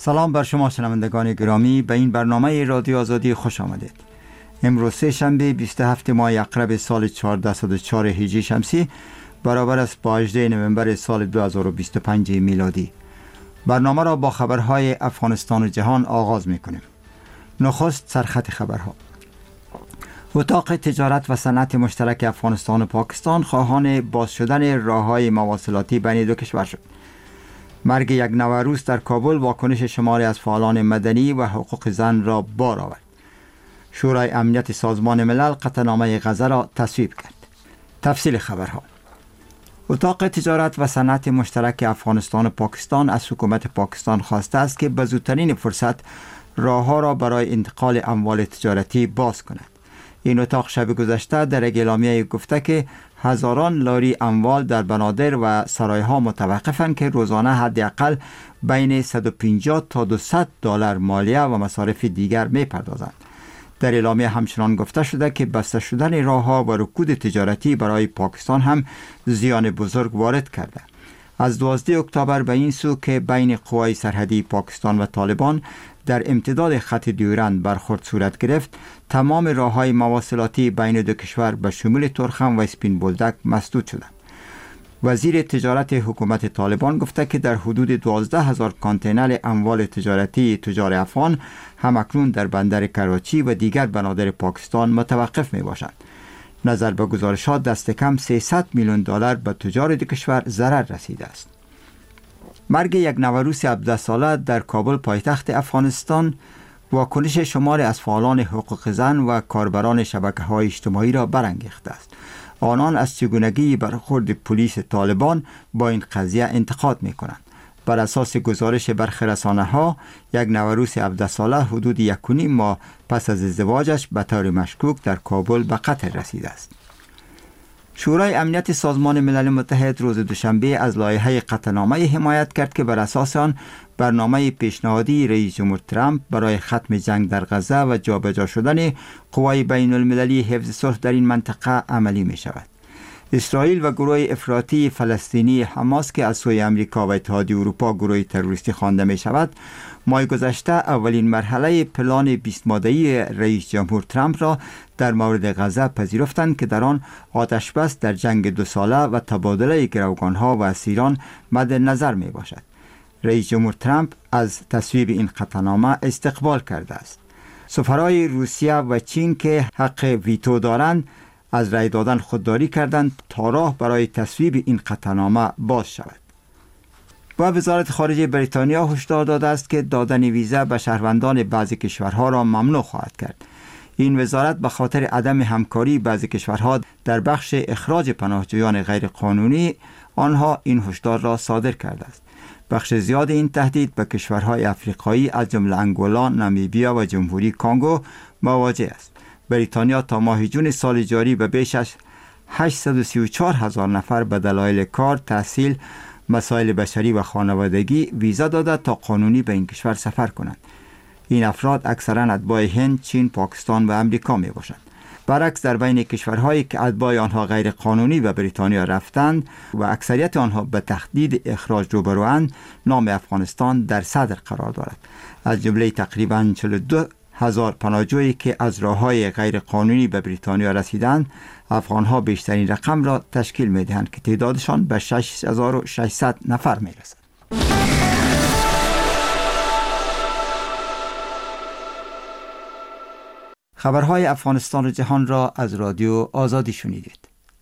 سلام بر شما شنوندگان گرامی، به این برنامه رادیو آزادی خوش آمدید. امروز سه شنبه 27 ماه اقرب سال 1404 هجری شمسی برابر است با 18 نوامبر سال 2025 میلادی. برنامه را با خبرهای افغانستان و جهان آغاز می‌کنیم. نخست سرخط خبرها. اتاق تجارت و صنعت مشترک افغانستان و پاکستان خواهان باز شدن راه‌های مواصلاتی بین دو کشور شد. مرگ یک نوروز در کابل واکنش شماری از فعالان مدنی و حقوق زن را بار آورد. شورای امنیت سازمان ملل قطعنامه غزه را تصویب کرد. تفصیل خبرها. اتاق تجارت و صنعت مشترک افغانستان و پاکستان از حکومت پاکستان خواسته است که به زودترین فرصت راه‌ها را برای انتقال اموال تجارتی باز کند. این اتاق شب گذشته در یک اعلامیه گفته که هزاران لاری اموال در بنادر و سرایها متوقفند که روزانه حداقل بین 150 تا 200 دلار مالیه و مصارف دیگر می‌پردازند. در اعلامیه همچنان گفته شده که بسته شدن راه‌ها و رکود تجارتی برای پاکستان هم زیان بزرگ وارد کرده. از 12 اکتبر به این سو که بین قوای سرحدی پاکستان و طالبان در امتداد خط دیورند برخورد صورت گرفت، تمام راه‌های مواصلاتی بین دو کشور به شمول تورخم و اسپین بولدک مسدود شدند. وزیر تجارت حکومت طالبان گفته که در حدود 12,000 کانتینر اموال تجارتی تجار افغان همکنون در بندر کراچی و دیگر بنادر پاکستان متوقف می باشند. نظر به گزارشات دست کم 300 میلیون دلار به تجار دو کشور ضرر رسیده است. مرگ یک نوروز 17 ساله در کابل پایتخت افغانستان واکنش شماری از فعالان حقوق زن و کاربران شبکه‌های اجتماعی را برانگیخته است. آنان از چگونگی برخورد پلیس طالبان با این قضیه انتقاد می‌کنند. بر اساس گزارش برخی رسانه‌ها، یک نوروز 17 ساله حدود 1.5 ماه پس از ازدواجش به طور مشکوک در کابل به قتل رسیده است. شورای امنیت سازمان ملل متحد روز دوشنبه از لایحه قطعنامه حمایت کرد که بر اساس آن برنامه پیشنهادی رئیس جمهور ترامپ برای ختم جنگ در غزه و جابجا شدن قوای بین المللی حفظ صلح در این منطقه عملی می شود. اسرائیل و گروه افراطی فلسطینی حماس که از سوی امریکا و اتحادیه اروپا گروه تروریستی خوانده می شود، ماه گذشته اولین مرحله پلان 20 ماده‌ای رئیس جمهور ترامپ را در مورد غزه پذیرفتند که در آن آتش بس در جنگ 2 ساله و تبادله گروگانها و اسیران مد نظر می باشد. رئیس جمهور ترامپ از تصویب این قطعنامه استقبال کرده است. سفرای روسیه و چین که حق ویتو دارند از رأی دادن خودداری کردند تا راه برای تصویب این قطعنامه باز شود. و وزارت خارجه بریتانیا هشدار داده است که دادن ویزا به شهروندان بعضی کشورها را ممنوع خواهد کرد. این وزارت به خاطر عدم همکاری بعضی کشورها در بخش اخراج پناهجویان غیرقانونی آنها این هشدار را صادر کرده است. بخش زیاد این تهدید به کشورهای افریقایی از جمله انگولا، نامیبیا و جمهوری کانگو مواجه است. بریتانیا تا ماه جون سال جاری به بیش از 834,000 نفر به دلایل کار، تحصیل، مسائل بشری و خانوادگی ویزا داده تا قانونی به این کشور سفر کنند. این افراد اکثرا اتباع هند، چین، پاکستان و امریکا می باشند. برعکس در بین کشورهایی که اتباع آنها غیر قانونی به بریتانیا رفتند و اکثریت آنها به تهدید اخراج روبروند، نام افغانستان در صدر قرار دارد. از جمله تقریباً 42,000 پناهجویی که از راه‌های غیر قانونی به بریتانیا رسیدند، افغان‌ها بیشترین رقم را تشکیل می‌دهند که تعدادشان به 6600 نفر می‌رسد. خبرهای افغانستان و جهان را از رادیو آزادی شنیدید.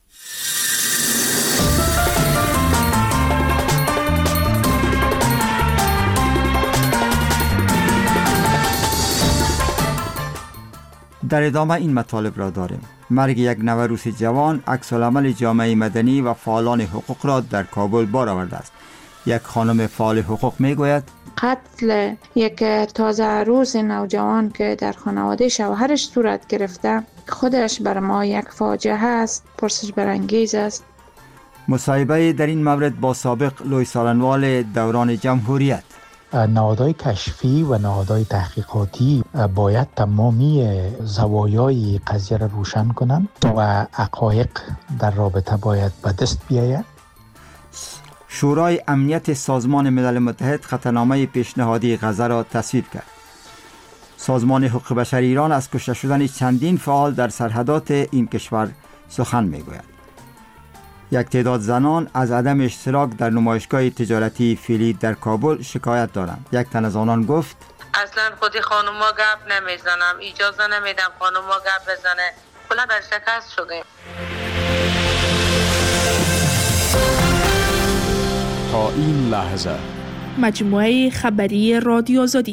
در ادامه این مطالب را داریم. مرگ یک نوروز جوان عکس‌العمل جامعه مدنی و فعالان حقوق را در کابل بار آورده است. یک خانم فعال حقوق میگوید قتل یک تازه روز نوجوان که در خانواده شوهرش صورت گرفته خودش بر ما یک فاجعه است، پرسش برانگیز است. مصاحبه در این مورد با سابق لوی سالنوال دوران جمهوریت. نهادهای کشفی و نهادهای تحقیقاتی باید تمامی زوایای قضیه را روشن کنند و حقایق در رابطه باید به دست بیاید. شورای امنیت سازمان ملل متحد خطرنامه پیشنهادی غزه را تصویب کرد. سازمان حقوق بشر ایران از کشته شدن چندین فعال در سرحدات این کشور سخن میگوید. یک تعداد زنان از عدم اشتراک در نمایشگاه تجارتی فیلی در کابل شکایت دارند. یک تن از آنان گفت: اصلا خودی خانوما گپ نمیزنم، اجازه نمیدم خانوما گپ بزنه، کلا در شکست شدیم. تا این لحظه مجموعه خبری رادیو آزادی.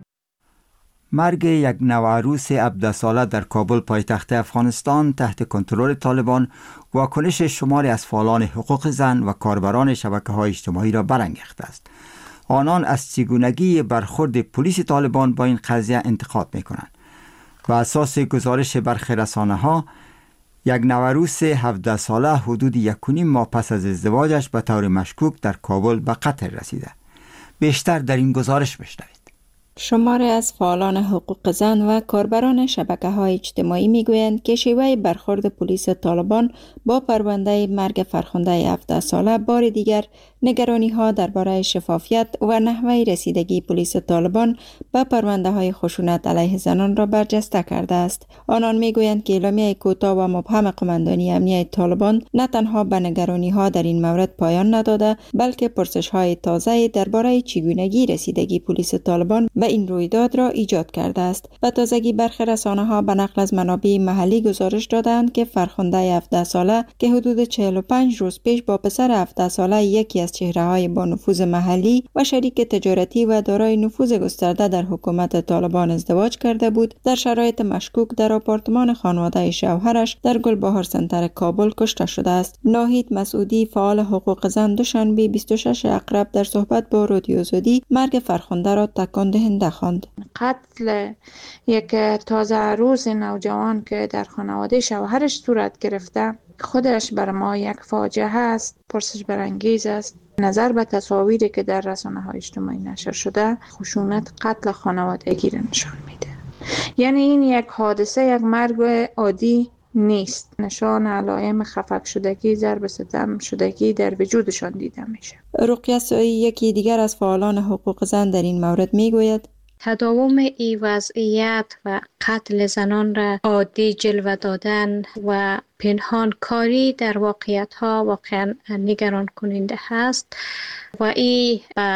مرگ یک نوعروس 17 ساله در کابل پایتخت افغانستان تحت کنترل طالبان واکنش شماری از فعالان حقوق زن و کاربران شبکه‌های اجتماعی را برانگیخته است. آنان از چگونگی برخورد پلیس طالبان با این قضیه انتقاد می‌کنند. بر اساس گزارش برخی رسانه‌ها، یک نوعروس 17 ساله حدود 1.5 ماه پس از ازدواجش به طور مشکوک در کابل به قتل رسیده. بیشتر در این گزارش بشنوید. شماری از فعالان حقوق زن و کاربران شبکه‌های اجتماعی می‌گویند که شیوه برخورد پلیس طالبان با پرونده مرگ فرخنده 17 ساله بار دیگر نگرانی‌ها درباره شفافیت و نحوه رسیدگی پلیس طالبان به پرونده‌های خشونت علیه زنان را برجسته کرده است. آنان می‌گویند که اعلامیه کوتاه و مبهم قماندانی امنیت طالبان نه تنها به نگرانی‌ها در این مورد پایان نداده، بلکه پرسش‌های تازه درباره چگونگی رسیدگی پلیس طالبان به این رویداد را ایجاد کرده است. به تازگی برخی رسانه‌ها به نقل از منابع محلی گزارش دادند که فرخنده 17 ساله که حدود 45 روز پیش با پسر 17 ساله یکی از چهره‌های با نفوذ محلی و شریک تجارتی و دارای نفوذ گسترده در حکومت طالبان ازدواج کرده بود، در شرایط مشکوک در آپارتمان خانواده شوهرش در گلبهار سنتر کابل کشته شده است. ناهید مسعودی، فعال حقوق زن، دوشنبه 26 اکتبر در صحبت با رادیو آزادی مرگ فرخنده را تکان دهنده خواند. قتل یک تازه عروس نوجوان که در خانواده شوهرش صورت گرفته خودش بر ما یک فاجعه است، پرسش برانگیز است. نظر به تصاویری که در رسانه‌های اجتماعی نشر شده، خشونت قتل خانوادگی را نشان میده. یعنی این یک حادثه، یک مرگ عادی نیست. نشان علائم خفق شدگی، ضرب ستم شدگی در وجودشان دیده میشه. رقیه سوئی، یکی دیگر از فعالان حقوق زن، در این مورد میگوید: تداوم این وضعیت و قتل زنان را عادی جلوه دادن و پنهان کاری در واقعیت ها واقعا نگران کننده هست و این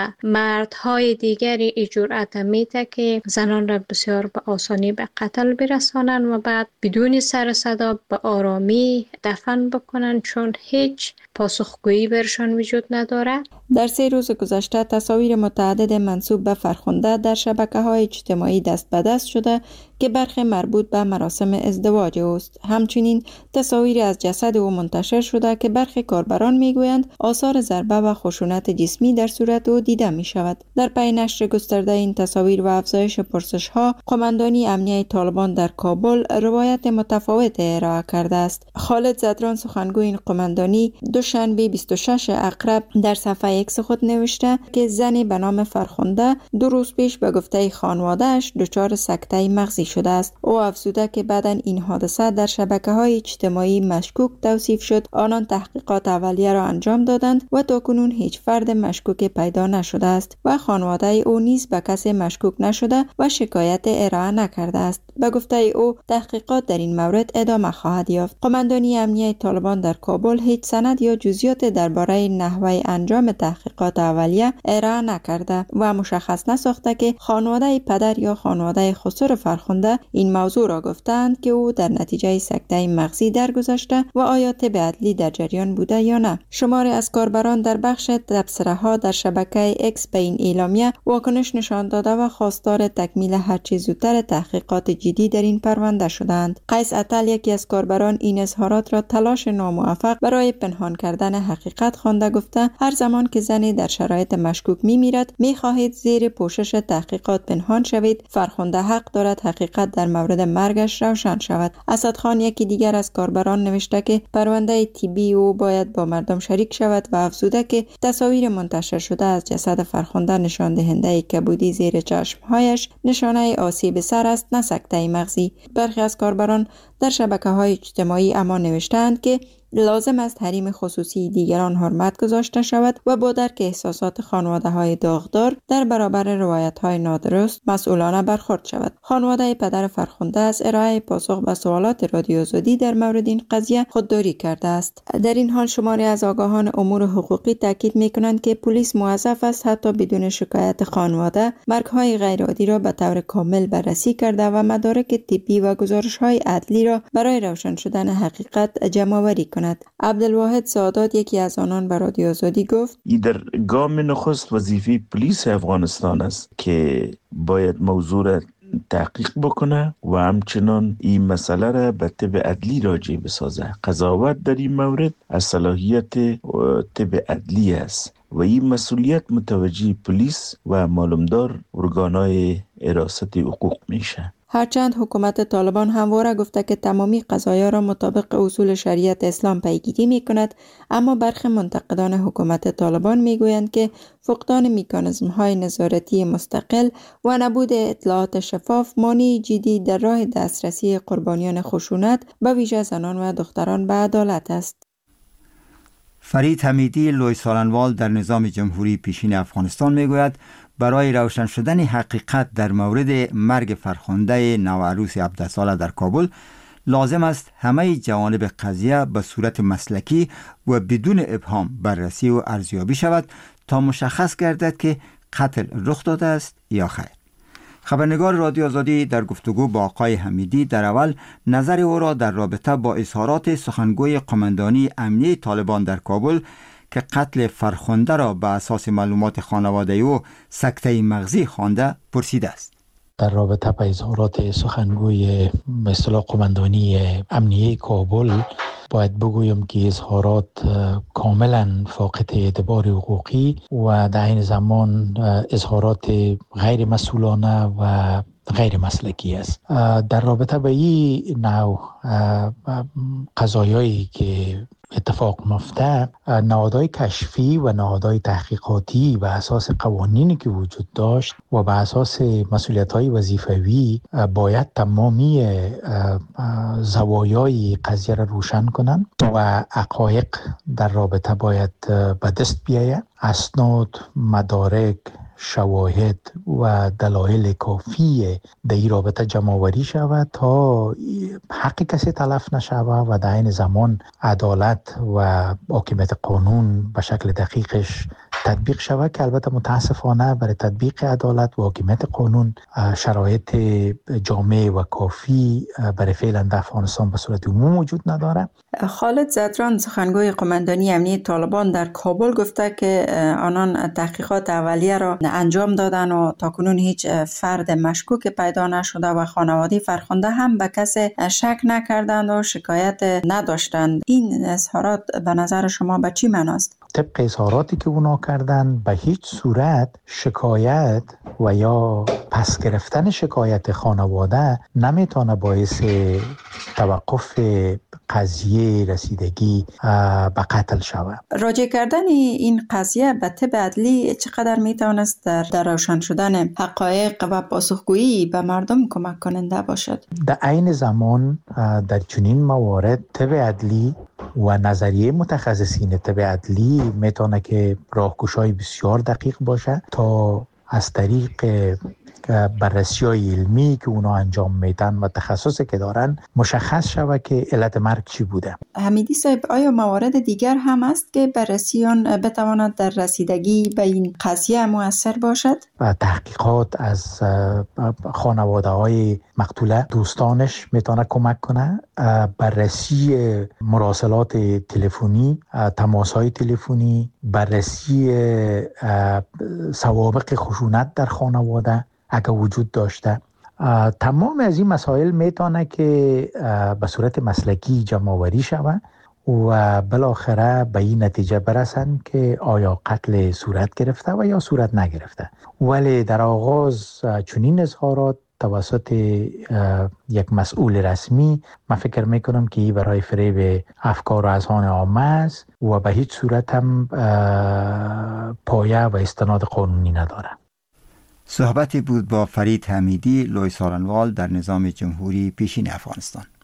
مردهای دیگری ای جرأت میده که زنان را بسیار به آسانی به قتل برسانند و بعد بدون سر صدا به آرامی دفن بکنن، چون هیچ پاسخگویی برشان وجود نداره. در 3 روز گذشته تصاویر متعدد منسوب به فرخنده در شبکه‌های اجتماعی دست به دست شده که برخی مربوط به مراسم ازدواج اوست. همچنین تصاویری از جسد او منتشر شده که برخی کاربران میگویند آثار ضربه و خشونت جسمی در صورت او دیده می شود. در پی نشر گسترده این تصاویر و افزایش پرسش ها، قماندانی امنیت طالبان در کابل روایت متفاوت ارائه کرده است. خالد زدران، سخنگوی این قماندانی، دوشنبه 26 اکتبر در صفحه ایکس خود نوشته که زنی به نام فرخنده 2 روز پیش به گفته خانواده‌اش دچار سکته مغزی شده است. او افزوده که بعداً این حادثه در شبکه‌های اجتماعی مشکوک توصیف شد. آنان تحقیقات اولیه را انجام دادند و تاکنون هیچ فرد مشکوک پیدا نشده است و خانواده او نیز به کسی مشکوک نشده و شکایت ارائه نکرده است. به گفته او تحقیقات در این مورد ادامه خواهد یافت. قماندانی امنیت طالبان در کابل هیچ سند یا جزئیات درباره نحوه انجام تحقیقات اولیه ارائه نکرده و مشخص نساخته که خانواده پدر یا خانواده خسر فرخنده این موضوع را گفتند که او در نتیجه سکته مغزی درگذشته و آیا طب عدلی در جریان بوده یا نه. شماری از کاربران در بخش تبصره‌ها در شبکه اکس به این اعلامیه واکنش نشان داده و خواستار تکمیل هرچه زودتر تحقیقات جدی در این پرونده شدند. قیس عطل، یکی از کاربران، این اظهارات را تلاش ناموفق برای پنهان کردن حقیقت خوانده، گفته هر زمان که زنی در شرایط مشکوک می‌میرد می‌خواهید زیر پوشش تحقیقات پنهان شوید. فرخنده حق دارد حقیقت در مورد مرگش روشن شود. اسدخان، یکی دیگر از کاربران، نوشته که پرونده طبی او باید با مردم شریک شود و افزوده که تصاویر منتشر شده از جسد فرخنده نشان دهنده کبودی زیر چشمهایش نشانه آسیب سر است، نه سکته مغزی. برخی از کاربران در شبکه‌های اجتماعی اما نوشتند که لازم است حریم خصوصی دیگران حرمت گذاشته شود و با درک احساسات خانواده‌های داغدار در برابر روایت‌های نادرست مسئولانه برخورد شود. خانواده پدر فرخنده از ارائه پاسخ به سوالات رادیو آزادی در مورد این قضیه خودداری کرده است. در این حال شماری از آگاهان امور حقوقی تاکید می‌کنند که پلیس موظف است حتی بدون شکایت خانواده مرگ‌های غیرعادی را به طور کامل بررسی کرده و مدارک طبی و گزارش‌های عدلی را برای روشن شدن حقیقت جمع‌آوری کند. عبدالواحد سعادت یکی از آنان به رادیو آزادی گفت: این در گام نخست وظیفه پلیس افغانستان است که باید موضوع را تحقیق بکنه و همچنان این مسئله را به طب عدلی راجع بسازه. قضاوت در این مورد از صلاحیت طب عدلی است و این مسئولیت متوجه پلیس و معلومدار ارگانهای حراست حقوق میشه. هرچند حکومت طالبان همواره گفته که تمامی قضایا را مطابق اصول شریعت اسلام پیگیری می کند، اما برخی منتقدان حکومت طالبان می گویند که فقدان میکانیزم های نظارتی مستقل و نبود اطلاعات شفاف مانع جدی در راه دسترسی قربانیان خشونت به ویژه زنان و دختران به عدالت است. فرید حمیدی لوی سالنوال در نظام جمهوری پیشین افغانستان می گوید برای روشن شدن حقیقت در مورد مرگ فرخنده نوعروس 17 ساله در کابل لازم است همه جوانب قضیه به صورت مسلکی و بدون ابهام بررسی و ارزیابی شود تا مشخص گردد که قتل رخ داده است یا خیر. خبرنگار رادیو آزادی در گفتگو با آقای حمیدی در اول نظر او را در رابطه با اظهارات سخنگوی قماندانی امنیه طالبان در کابل که قتل فرخنده را به اساس معلومات خانواده او سکته مغزی خوانده پرسیده است. در رابطه با اظهارات سخنگوی به اصطلاح قماندانی امنیه کابل باید بگویم که اظهارات کاملا فاقد اعتبار حقوقی و در این زمان اظهارات غیر مسئولانه و غیر مسلکی است. در رابطه با این نوع قضایایی که اتفاق میفته، نهادهای کشفی و نهادهای تحقیقاتی و اساس قوانینی که وجود داشت و به اساس مسئولیت‌های وظیفوی باید تمامی زوایای قضیه را روشن کنند و حقایق در رابطه باید به دست بیاید. اسناد، مدارک، شواهد و دلایل کافی در این رابطه جمع‌آوری شود تا حق کسی تلف نشود و در این زمان عدالت و حاکمیت قانون به شکل دقیقش تطبیق شود که البته متاسفانه برای تطبیق عدالت و حاکمیت قانون شرایط جامع و کافی برای فعلا در افغانستان به صورت عموم وجود نداره. خالد زدران سخنگوی قماندانی امنیه طالبان در کابل گفته که آنان تحقیقات اولیه را انجام دادن و تاکنون هیچ فرد مشکوک پیدا نشده و خانواده فرخنده هم به کسی شک نکردند و شکایت نداشتند. این اظهارات به نظر شما به چی معناست؟ طبق اظهاراتی که اونا کردن به هیچ صورت شکایت و یا پس گرفتن شکایت خانواده نمیتونه باعث توقف قضیه رسیدگی به قتل شود. راجع کردن این قضیه به طب عدلی چقدر میتونست در روشن شدن حقایق و پاسخگویی به مردم کمک کننده باشد؟ در عین زمان در چنین موارد طب عدلی و نظریه متخصصین طب عدلی میتونه که راهگشای بسیار دقیق باشه تا از طریق بررسی‌های علمی که اونا انجام میدن و تخصصی که دارن مشخص شود که علت مرگ چی بوده. حمیدی صاحب، آیا موارد دیگر هم است که بررسیان بتواند در رسیدگی به این قضیه مؤثر باشد؟ و تحقیقات از خانواده‌های مقتوله دوستانش میتونه کمک کنه. بررسی مراسلات تلفنی، تماس‌های تلفنی، بررسی سوابق خشونت در خانواده اگر وجود داشته، تمام از این مسائل میتونه که به صورت مسلکی جمع‌آوری شود و بالاخره به این نتیجه برسن که آیا قتل صورت گرفته و یا صورت نگرفته. ولی در آغاز چنین اظهارات توسط یک مسئول رسمی من فکر میکنم که برای فریب افکار و اذهان عامه است و به هیچ صورت هم پایه و استناد قانونی نداره. صحبتی بود با فرید حمیدی لوی سالنوال در نظام جمهوری پیشین افغانستان.